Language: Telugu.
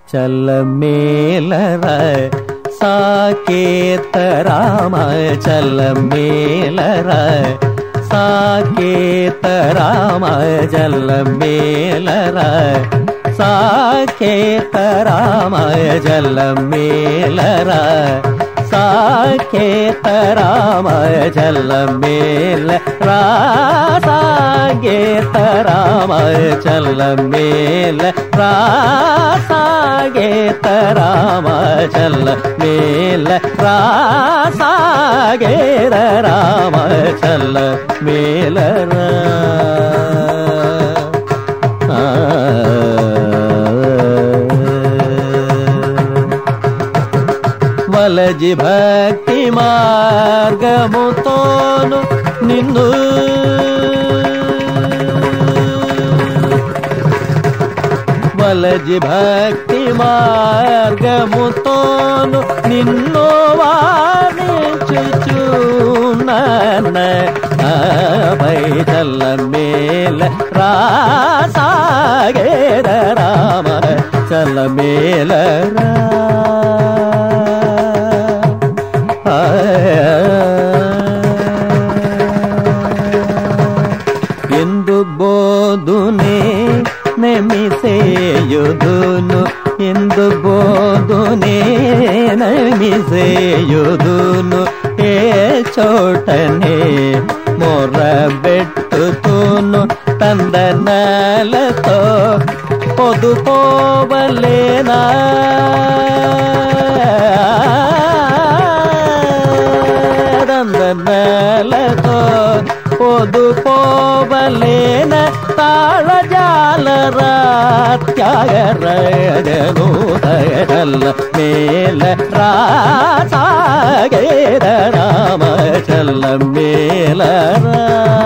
చల్ల మేలర సాకేత రామ చల్ల మేలర సాకేత రామ జల్ల మేలర సాకేత రామ జల్ల మేలర సాకేత రామ జల్ల మేల సాకేత రామ జల్ల మేల సాకేత రామ జల్ల మేల సాకేత రామ జల్ల మేలర వలజి భక్తి మార్గముతోను నిన్ను వలజి భక్తి మార్గముతోను నిన్ను వాణించుచున్న భై చల్ల మేల రాసాగేర రామ చల్ల మేల ఎందు బోధునే నమిసేయుదును ఎందు బోధునే నమిసేయుదును ఏ చోటనే మొరబెట్టుతూను తందనాలతో పొదుపోవలేనా తందనాలతో పొదుపోవలేన తాళజాలరా త్యాగరజను దయల మేల రాసాగేర రామ చల్ల మేలరా